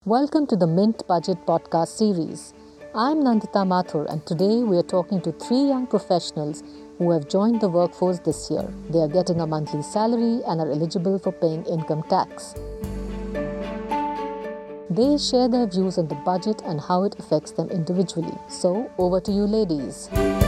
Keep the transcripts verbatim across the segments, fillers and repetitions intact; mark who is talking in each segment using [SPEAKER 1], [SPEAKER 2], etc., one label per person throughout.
[SPEAKER 1] Welcome to the Mint Budget podcast series. I'm Nandita Mathur, and today we are talking to three young professionals who have joined the workforce this year. They are getting a monthly salary and are eligible for paying income tax. They share their views on the budget and how it affects them individually. So, over to you, ladies.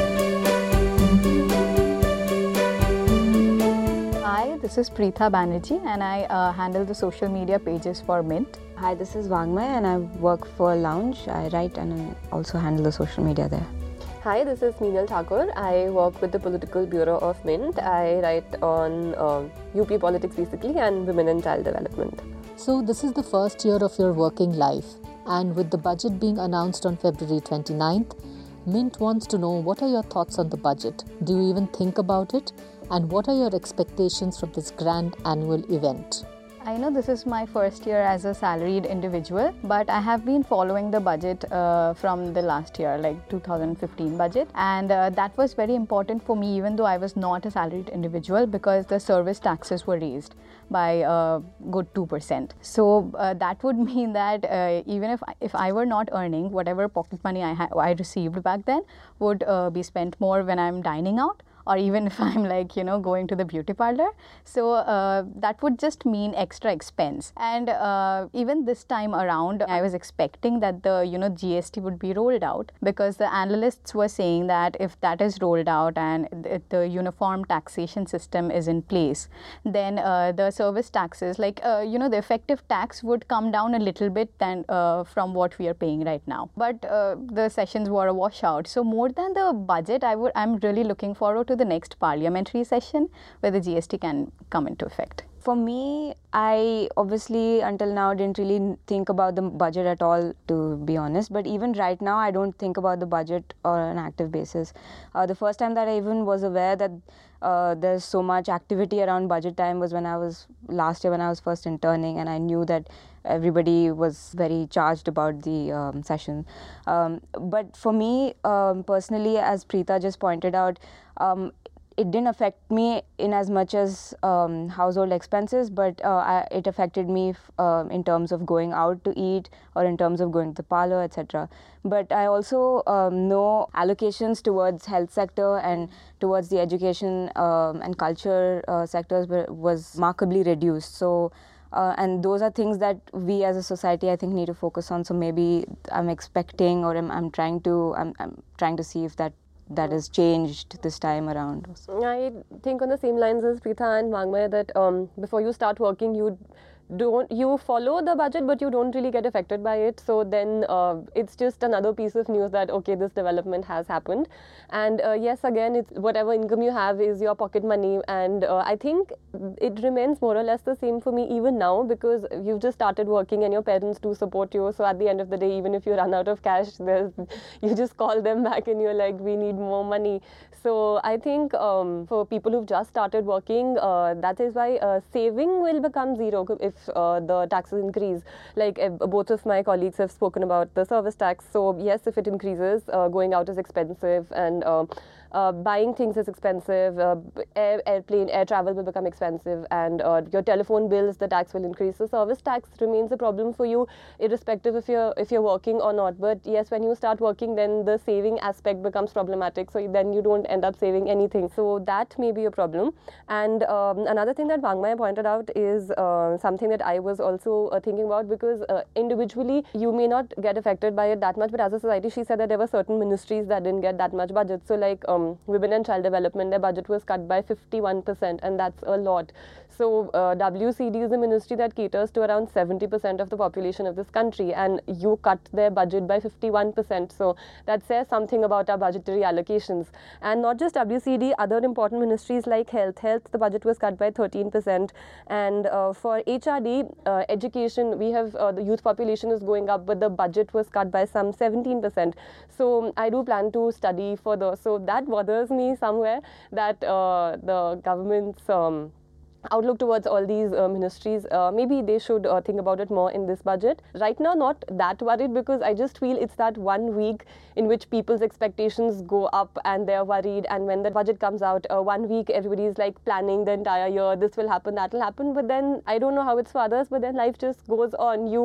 [SPEAKER 2] Hi, this is Preetha Banerjee and I uh, handle the social media pages for Mint.
[SPEAKER 3] Hi, this is Wangmay and I work for Lounge. I write and also handle the social media there.
[SPEAKER 4] Hi, this is Meenal Thakur. I work with the Political Bureau of Mint. I write on uh, U P politics basically and women and child development.
[SPEAKER 1] So this is the first year of your working life, and with the budget being announced on February twenty-ninth, Mint wants to know, what are your thoughts on the budget? Do you even think about it? And what are your expectations from this grand annual event?
[SPEAKER 2] I know this is my first year as a salaried individual, but I have been following the budget uh, from the last year, like two thousand fifteen budget. And uh, that was very important for me, even though I was not a salaried individual, because the service taxes were raised by a good two percent. So uh, that would mean that uh, even if, if I were not earning, whatever pocket money I, ha- I received back then would uh, be spent more when I'm dining out, or even if I'm like, you know, going to the beauty parlor. So uh, that would just mean extra expense. And uh, even this time around, I was expecting that the, you know, G S T would be rolled out, because the analysts were saying that if that is rolled out and the, the uniform taxation system is in place, then uh, the service taxes, like, uh, you know, the effective tax would come down a little bit than uh, from what we are paying right now. But uh, the sessions were a washout. So more than the budget, I would, I'm really looking forward to to the next parliamentary session where the G S T can come into effect.
[SPEAKER 3] For me, I obviously until now didn't really think about the budget at all, to be honest. But even right now, I don't think about the budget on an active basis. Uh, the first time that I even was aware that uh, there's so much activity around budget time was when I was last year when I was first interning, and I knew that everybody was very charged about the um, session. Um, but for me, um, personally, as Preetha just pointed out, um, it didn't affect me in as much as um, household expenses, but uh, I, it affected me f- uh, in terms of going out to eat or in terms of going to the parlor, et cetera. But I also um, know allocations towards health sector and towards the education um, and culture uh, sectors were, was markedly reduced. So. Uh, and those are things that we as a society, I think, need to focus on. So maybe I'm expecting, or I'm, I'm trying to, I'm, I'm trying to see if that that is changed this time around.
[SPEAKER 4] I think on the same lines as Preetha and Wangmay that um, before you start working, you don't you follow the budget, but you don't really get affected by it. So then uh, it's just another piece of news that okay, this development has happened. And uh, yes, again, it's whatever income you have is your pocket money, and uh, I think it remains more or less the same for me even now, because you've just started working and your parents do support you. So at the end of the day, even if you run out of cash, there's you just call them back and you're like, we need more money. So I think um, for people who've just started working, uh, that is why uh, saving will become zero if uh, the taxes increase. Like uh, both of my colleagues have spoken about the service tax. So yes, if it increases, uh, going out is expensive, and uh, uh, buying things is expensive. Uh, air, airplane, air travel will become expensive, and uh, your telephone bills, the tax will increase. So service tax remains a problem for you, irrespective if you're if you're working or not. But yes, when you start working, then the saving aspect becomes problematic. So then you don't end up saving anything. So that may be a problem. And um, another thing that Wangmay pointed out is uh, something that I was also uh, thinking about, because uh, individually you may not get affected by it that much, but as a society, she said that there were certain ministries that didn't get that much budget. So like um, women and child development, their budget was cut by fifty-one percent, and that's a lot. So uh, W C D is a ministry that caters to around seventy percent of the population of this country, and you cut their budget by fifty-one percent. So that says something about our budgetary allocations. And not just W C D, other important ministries like health. Health, the budget was cut by thirteen percent. And uh, for H R D, uh, education, we have uh, the youth population is going up, but the budget was cut by some seventeen percent. So I do plan to study further. So that bothers me somewhere, that uh, the government's um, outlook towards all these uh, ministries, uh, maybe they should uh, think about it more in this budget. Right now, not that worried, because I just feel it's that one week in which people's expectations go up and they're worried, and when the budget comes out, uh, one week everybody's like planning the entire year, this will happen, that will happen, but then I don't know how it's for others, but then life just goes on. You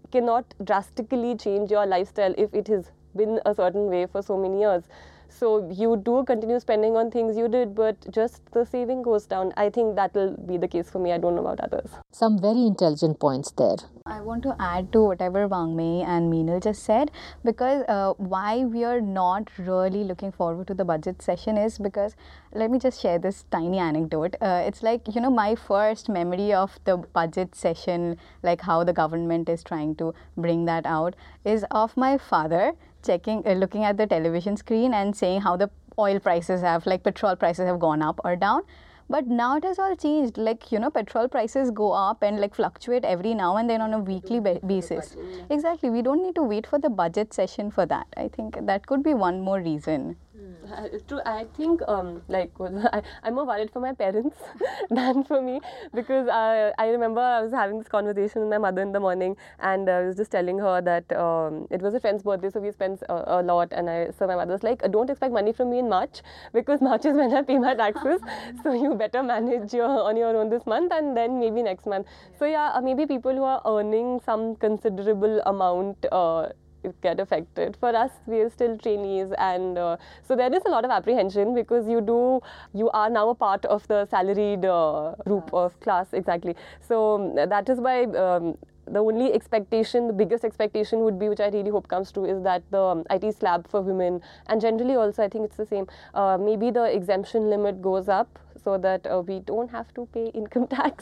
[SPEAKER 4] cannot drastically change your lifestyle if it has been a certain way for so many years. So you do continue spending on things you did, but just the saving goes down. I think that will be the case for me. I don't know about others.
[SPEAKER 1] Some very intelligent points there.
[SPEAKER 2] I want to add to whatever Wangmei and Meenal just said, because uh, why we are not really looking forward to the budget session is because, let me just share this tiny anecdote. Uh, it's like, you know, my first memory of the budget session, like how the government is trying to bring that out, is of my father checking, uh, looking at the television screen and saying how the oil prices have, like petrol prices have gone up or down. But now it has all changed. Like, you know, petrol prices go up and like fluctuate every now and then on a weekly ba- basis. Exactly. We don't need to wait for the budget session for that. I think that could be one more reason.
[SPEAKER 4] Uh, true. I think um, like I, I'm more worried for my parents than for me, because I, I remember I was having this conversation with my mother in the morning, and I was just telling her that um, it was a friend's birthday, so we spent a, a lot, and I so my mother was like, don't expect money from me in March, because March is when I pay my taxes, so you better manage your, on your own this month, and then maybe next month. So yeah, uh, maybe people who are earning some considerable amount uh, get affected. For us, we are still trainees, and uh, so there is a lot of apprehension, because you do you are now a part of the salaried uh, group of class. Exactly. So um, that is why um, the only expectation, the biggest expectation would be, which I really hope comes true, is that the um, I T slab for women, and generally also I think it's the same, uh, maybe the exemption limit goes up, so that uh, we don't have to pay income tax.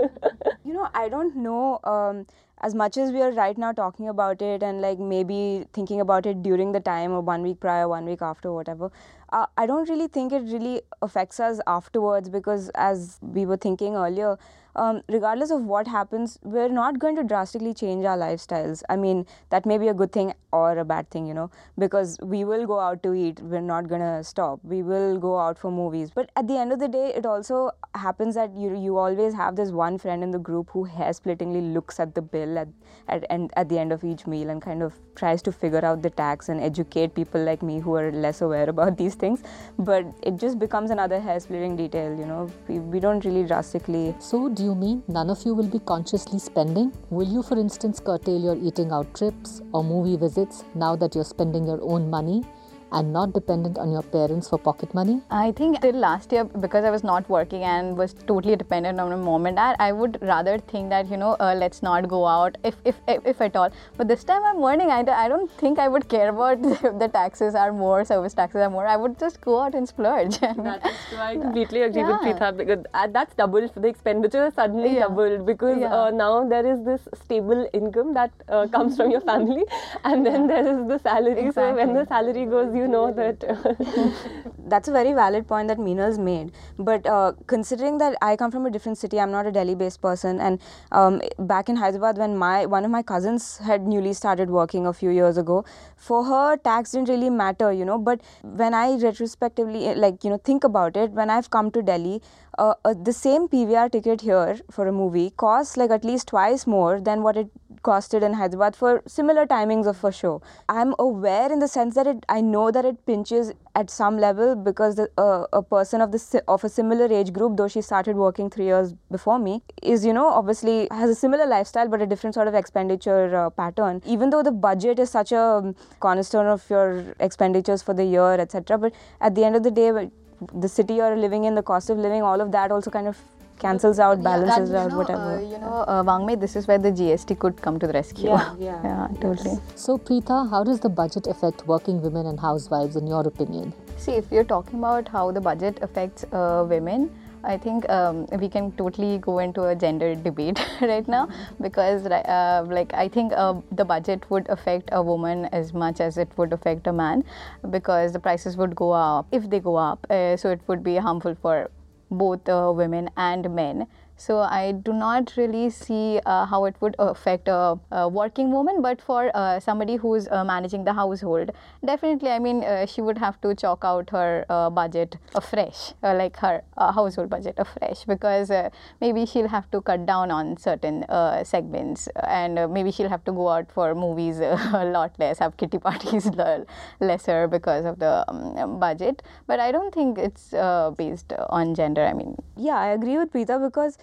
[SPEAKER 3] You know, I don't know, um, as much as we are right now talking about it and like maybe thinking about it during the time or one week prior, one week after, whatever, uh, I don't really think it really affects us afterwards, because as we were thinking earlier, um, regardless of what happens, we're not going to drastically change our lifestyles. I mean, that may be a good thing or a bad thing, you know, because we will go out to eat. We're not going to stop. We will go out for movies. But at the end of the day, it also happens that you you always have this one friend in the group who hair-splittingly looks at the bill at, at, and at the end of each meal and kind of tries to figure out the tax and educate people like me who are less aware about these things. But it just becomes another hair-splitting detail, you know. We, we don't really drastically...
[SPEAKER 1] So, do you mean none of you will be consciously spending? Will you, for instance, curtail your eating out trips or movie visits now that you're spending your own money and not dependent on your parents for pocket money?
[SPEAKER 2] I think till last year, because I was not working and was totally dependent on my mom and dad, I would rather think that, you know, uh, let's not go out, if, if if if at all. But this time I'm earning, I, I don't think I would care about if the taxes are more, service taxes are more. I would just go out and splurge.
[SPEAKER 4] That is true. I completely agree
[SPEAKER 2] Yeah.
[SPEAKER 4] with Preetha, because uh, that's doubled. The expenditure is suddenly
[SPEAKER 2] Yeah.
[SPEAKER 4] doubled, because
[SPEAKER 2] Yeah.
[SPEAKER 4] uh, now there is this stable income that uh, comes from your family, and then there is the salary. So when
[SPEAKER 2] Exactly.
[SPEAKER 4] the salary goes, you know that... Uh,
[SPEAKER 3] That's a very valid point that Meenal's made. But uh, considering that I come from a different city, I'm not a Delhi-based person, and um, back in Hyderabad, when my one of my cousins had newly started working a few years ago, for her tax didn't really matter, you know. But when I retrospectively, like, you know, think about it, when I've come to Delhi, uh, uh, the same P V R ticket here for a movie costs like at least twice more than what it costed in Hyderabad for similar timings of a show. I'm aware in the sense that it, I know that it pinches at some level, because the, uh, a person of the si- of a similar age group, though she started working three years before me, is, you know, obviously has a similar lifestyle but a different sort of expenditure uh, pattern. Even though the budget is such a um, cornerstone of your expenditures for the year, et cetera. But at the end of the day, the city you're living in, the cost of living, all of that also kind of cancels out, balances
[SPEAKER 2] Yeah, that,
[SPEAKER 3] out,
[SPEAKER 2] you know,
[SPEAKER 3] whatever.
[SPEAKER 2] Uh, you know, uh, Wangmei, this is where the G S T could come to the rescue.
[SPEAKER 3] Yeah, yeah.
[SPEAKER 2] yeah, totally.
[SPEAKER 1] So, Preetha, how does the budget affect working women and housewives in your opinion?
[SPEAKER 2] See, if you're talking about how the budget affects uh, women, I think um, we can totally go into a gender debate right now, because uh, like I think uh, the budget would affect a woman as much as it would affect a man, because the prices would go up if they go up. Uh, so it would be harmful for both uh, women and men. So I do not really see uh, how it would affect a, a working woman, but for uh, somebody who is uh, managing the household, definitely, I mean, uh, she would have to chalk out her uh, budget afresh, uh, like her uh, household budget afresh, because uh, maybe she'll have to cut down on certain uh, segments, and uh, maybe she'll have to go out for movies uh, a lot less, have kitty parties lesser because of the um, budget. But I don't think it's uh, based on gender. I mean,
[SPEAKER 3] Yeah, I agree with Preetha, because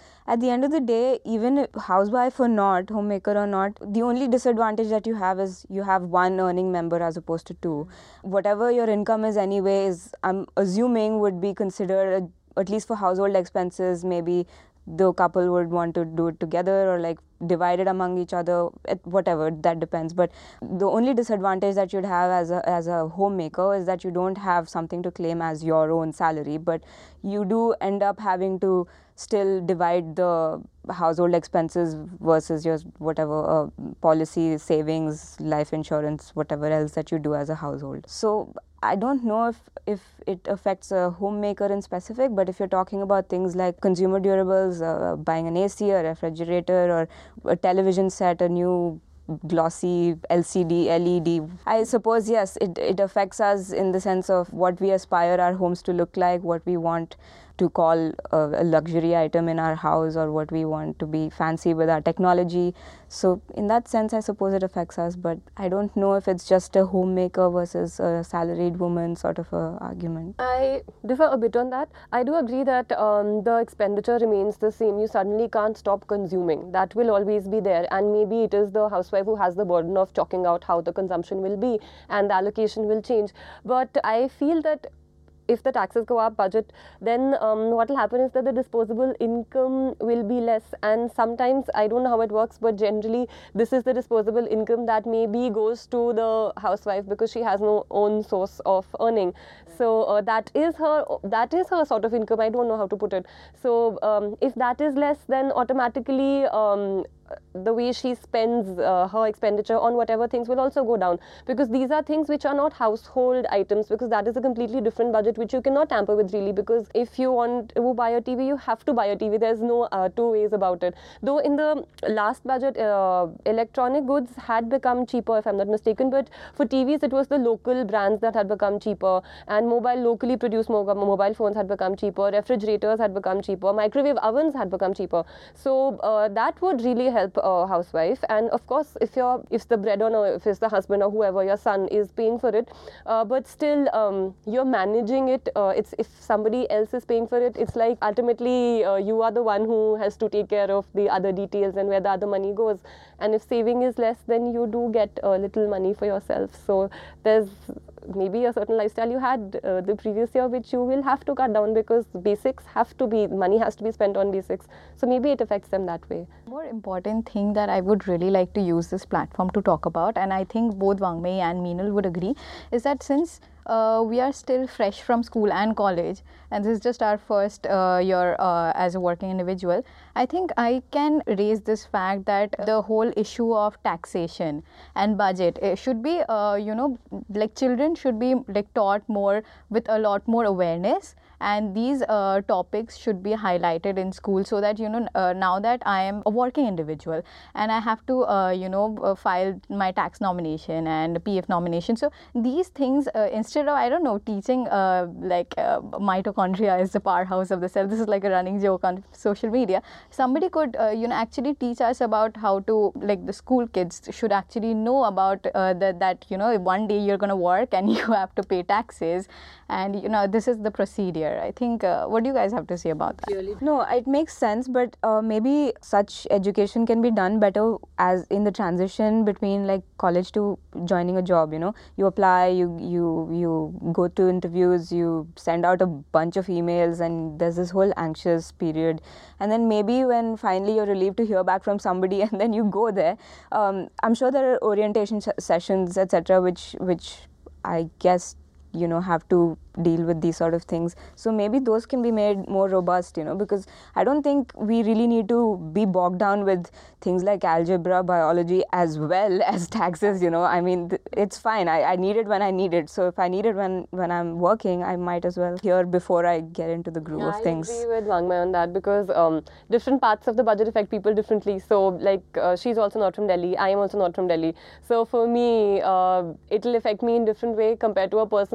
[SPEAKER 3] at the end of the day, even if housewife or not, homemaker or not, the only disadvantage that you have is you have one earning member as opposed to two. Whatever your income is anyway is, I'm assuming, would be considered, a, at least for household expenses, maybe the couple would want to do it together or like divide it among each other, whatever, that depends. But the only disadvantage that you'd have as a as a homemaker is that you don't have something to claim as your own salary, but you do end up having to still divide the household expenses versus your whatever uh, policy, savings, life insurance, whatever else that you do as a household. So I don't know if, if it affects a homemaker in specific, but if you're talking about things like consumer durables, uh, buying an A C, a refrigerator, or a television set, a new glossy L C D, L E D, I suppose, yes, it, it affects us in the sense of what we aspire our homes to look like, what we want to call a, a luxury item in our house, or what we want to be fancy with our technology. So in that sense, I suppose it affects us, but I don't know if it's just a homemaker versus a salaried woman sort of a argument.
[SPEAKER 4] I differ a bit on that. I do agree that um, the expenditure remains the same. You suddenly can't stop consuming. That will always be there, and maybe it is the housewife who has the burden of chalking out how the consumption will be, and the allocation will change. But I feel that if the taxes go up, budget, then um, what will happen is that the disposable income will be less. And sometimes, I don't know how it works, but generally this is the disposable income that maybe goes to the housewife because she has no own source of earning. So uh, that is her that is her sort of income. I don't know how to put it. So um, if that is less, then automatically um, the way she spends uh, her expenditure on whatever things will also go down, because these are things which are not household items, because that is a completely different budget which you cannot tamper with really, because if you want to buy a T V, you have to buy a T V. There's no uh, two ways about it. Though in the last budget, uh, electronic goods had become cheaper, if I'm not mistaken, but for T Vs it was the local brands that had become cheaper, and mobile locally produced mobile phones had become cheaper, refrigerators had become cheaper, microwave ovens had become cheaper. So uh, that would really help a housewife. And of course, if you're if the breadwinner, if it's the husband or whoever, your son is paying for it, uh, but still um, you're managing it. Uh, it's if somebody else is paying for it, it's like ultimately uh, you are the one who has to take care of the other details and where the other money goes. And if saving is less, then you do get a little money for yourself. So there's maybe a certain lifestyle you had uh, the previous year which you will have to cut down, because basics have to be, money has to be spent on basics. So maybe it affects them that way.
[SPEAKER 2] More important thing that I would really like to use this platform to talk about, and I think both Wangmei and Meenal would agree, is that since uh, we are still fresh from school and college, and this is just our first uh, year uh, as a working individual, I think I can raise this fact that the whole issue of taxation and budget, it should be, uh, you know, like children should be like taught more with a lot more awareness. And these uh, topics should be highlighted in school, so that, you know, uh, now that I am a working individual and I have to, uh, you know, uh, file my tax nomination and P F nomination. So these things, uh, instead of, I don't know, teaching uh, like uh, mitochondria is the powerhouse of the cell, this is like a running joke on social media, somebody could, uh, you know, actually teach us about how to, like the school kids should actually know about uh, that, that, you know, one day you're going to work and you have to pay taxes, and, you know, this is the procedure. I think, uh, what do you guys have to say about that?
[SPEAKER 3] Really? No, it makes sense, but uh, maybe such education can be done better as in the transition between like college to joining a job. You know, you apply, you you you go to interviews, you send out a bunch of emails, and there's this whole anxious period. And then maybe when finally you're relieved to hear back from somebody, and then you go there. Um, I'm sure there are orientation sessions, et cetera, which which I guess, you know, have to deal with these sort of things. So maybe those can be made more robust, you know, because I don't think we really need to be bogged down with things like algebra, biology, as well as taxes, you know. I mean, th- it's fine. I, I need it when I need it. So if I need it when, when I'm working, I might as well hear before I get into the groove
[SPEAKER 4] yeah,
[SPEAKER 3] of things.
[SPEAKER 4] I agree with Wangmei on that, because um, different parts of the budget affect people differently. So like uh, she's also not from Delhi, I am also not from Delhi. So for me, uh, it'll affect me in different way compared to a person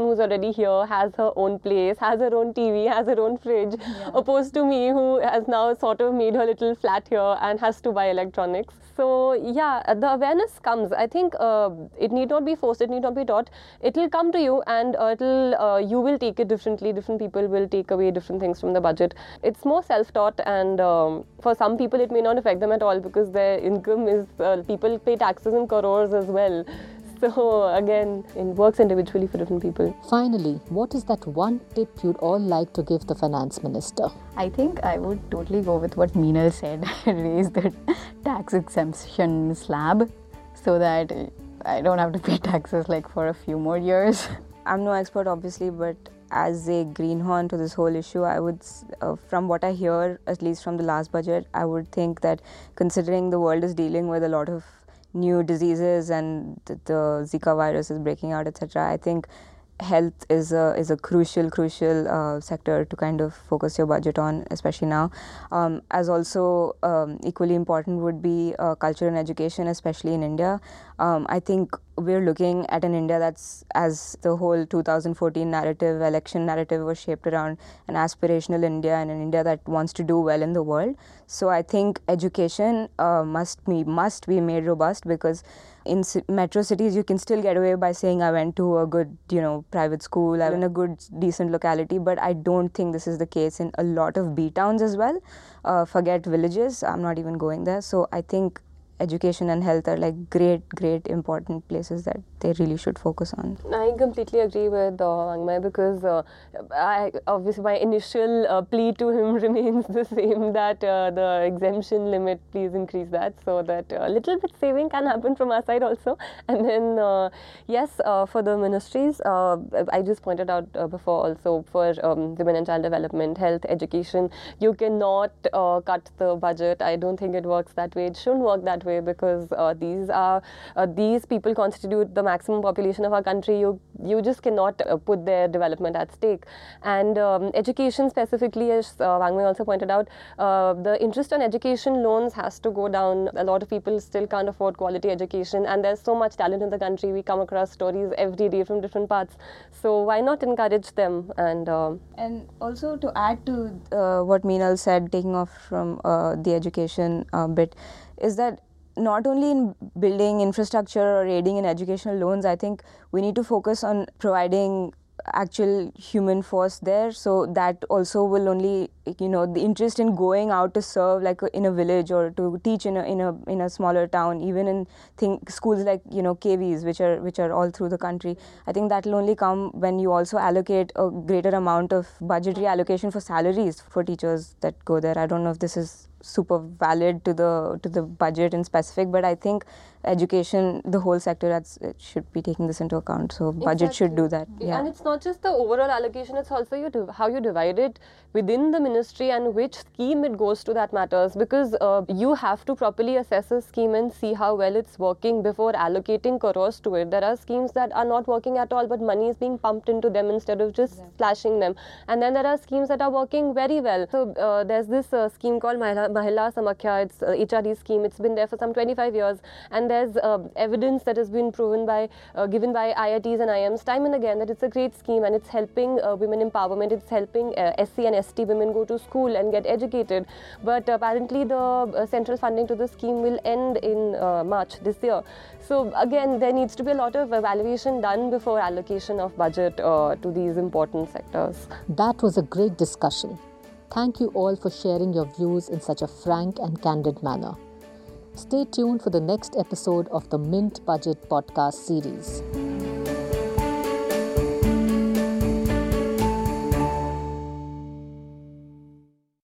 [SPEAKER 4] who's already here, has her own place, has her own T V, has her own fridge, yeah. opposed to me who has now sort of made her little flat here and has to buy electronics. So yeah, the awareness comes. I think uh, it need not be forced, it need not be taught. It will come to you, and uh, it'll, uh, you will take it differently. Different people will take away different things from the budget. It's more self-taught, and um, for some people it may not affect them at all because their income is, uh, people pay taxes in crores as well. So again, it works individually for different people.
[SPEAKER 1] Finally, what is that one tip you'd all like to give the finance minister?
[SPEAKER 2] I think I would totally go with what Meenal said, raise the tax exemption slab so that I don't have to pay taxes like for a few more years.
[SPEAKER 3] I'm no expert obviously, but as a greenhorn to this whole issue, I would, uh, from what I hear, at least from the last budget, I would think that considering the world is dealing with a lot of new diseases and the, the Zika virus is breaking out, et cetera, I think health is a is a crucial crucial uh, sector to kind of focus your budget on, especially now. Um, as also um, equally important would be uh, culture and education, especially in India. Um, I think we're looking at an India that's, as the whole two thousand fourteen narrative, election narrative was shaped around an aspirational India and an India that wants to do well in the world. So I think education uh, must be must be made robust, because in metro cities you can still get away by saying I went to a good, you know, private school, I'm in a good, decent locality, but I don't think this is the case in a lot of B towns as well. Uh, forget villages, I'm not even going there. So I think education and health are like great, great important places that they really should focus on.
[SPEAKER 4] I completely agree with uh, Wangmaya, because uh, I, obviously my initial uh, plea to him remains the same, that uh, the exemption limit, please increase that so that a little bit saving can happen from our side also. And then uh, yes, uh, for the ministries, uh, I just pointed out uh, before also, for um, women and child development, health, education, you cannot uh, cut the budget. I don't think it works that way. It shouldn't work that way. Way because uh, these are uh, these people constitute the maximum population of our country. You you just cannot uh, put their development at stake. And um, education specifically, as uh, Wangmaya also pointed out, uh, the interest on education loans has to go down. A lot of people still can't afford quality education, and there's so much talent in the country. We come across stories every day from different parts. So why not encourage them? And uh,
[SPEAKER 3] and also to add to uh, what Meenal said, taking off from uh, the education uh, bit, is that not only in building infrastructure or aiding in educational loans, I think we need to focus on providing actual human force there. So that also will only, you know, the interest in going out to serve like in a village or to teach in a in a in a smaller town, even in think schools like, you know, K Vs, which are which are all through the country. I think that will only come when you also allocate a greater amount of budgetary allocation for salaries for teachers that go there. I don't know if this is super valid to the to the budget in specific, but I think education, the whole sector, that's, it should be taking this into account. So budget exactly. should do that. Yeah.
[SPEAKER 4] And it's not just the overall allocation, it's also you do, how you divide it within the ministry and which scheme it goes to that matters, because uh, you have to properly assess a scheme and see how well it's working before allocating crores to it. There are schemes that are not working at all, but money is being pumped into them instead of just exactly. splashing them. And then there are schemes that are working very well. So uh, there's this uh, scheme called Mahila, Mahila Samakhya. It's an H R D scheme. It's been there for some twenty-five years, and there's uh, evidence that has been proven by, uh, given by I I Ts and I I Ms time and again, that it's a great scheme and it's helping uh, women empowerment. It's helping uh, S C and S T women go to school and get educated. But apparently the uh, central funding to the scheme will end in uh, March this year. So again, there needs to be a lot of evaluation done before allocation of budget uh, to these important sectors.
[SPEAKER 1] That was a great discussion. Thank you all for sharing your views in such a frank and candid manner. Stay tuned for the next episode of the Mint Budget podcast series.